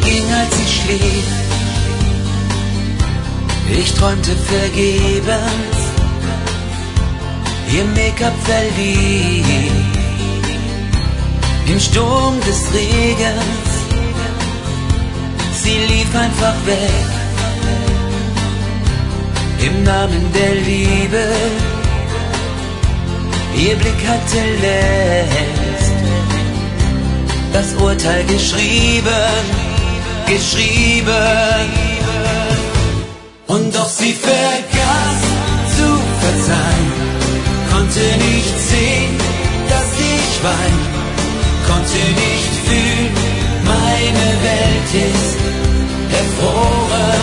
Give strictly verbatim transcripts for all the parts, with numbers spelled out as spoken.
ging, als sie schlief. Ich träumte vergebens, ihr Make-up verlieh. Im Sturm des Regens, sie lief einfach weg. Im Namen der Liebe, ihr Blick hatte längst das Urteil geschrieben, geschrieben. Und doch sie vergaß zu verzeihen, konnte nicht sehen, dass ich wein, konnte nicht fühlen, meine Welt ist erfroren.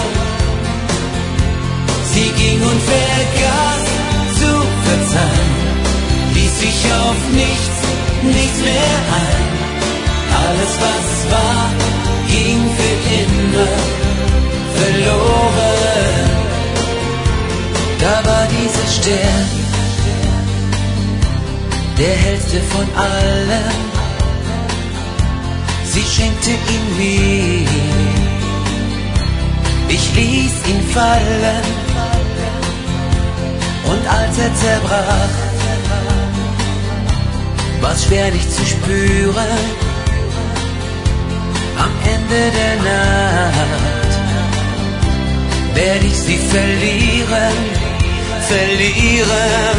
Sie ging und vergaß zu verzeihen, ließ sich auf nichts, nichts mehr ein. Alles, was war, ging für immer verloren. Da war dieser Stern, der hellste von allen. Sie schenkte ihn mir, ich ließ ihn fallen. Und als er zerbrach, war's schwer nicht zu spüren. Am Ende der Nacht werde ich sie verlieren, verlieren.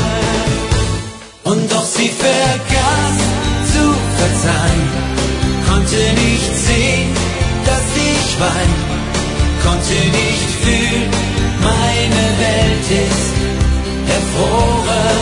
Und doch sie vergaß zu verzeihen, konnte nicht sehen, dass ich wein, konnte nicht fühlen, meine Welt ist erfroren.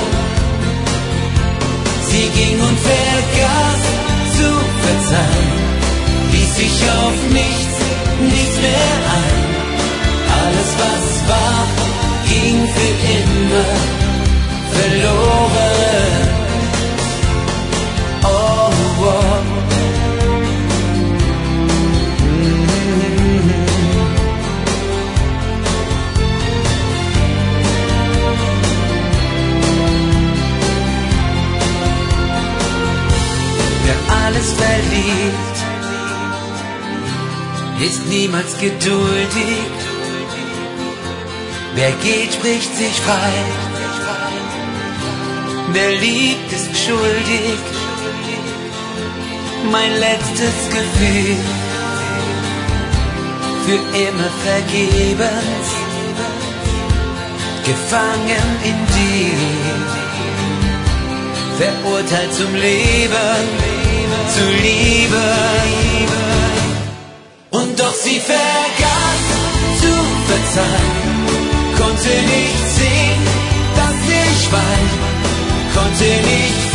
Sie ging und vergaß zu verzeihen, ließ sich auf nichts, nichts mehr ein. Alles, was war, ging für immer verloren. Oh, oh. Alles verliebt, ist niemals geduldig. Wer geht, spricht sich frei. Wer liebt, ist schuldig. Mein letztes Gefühl, für immer vergebens, gefangen in dir, verurteilt zum Leben, zu lieben. Und doch sie vergaß zu verzeihen, konnte nicht sehen, dass ich wein, konnte nicht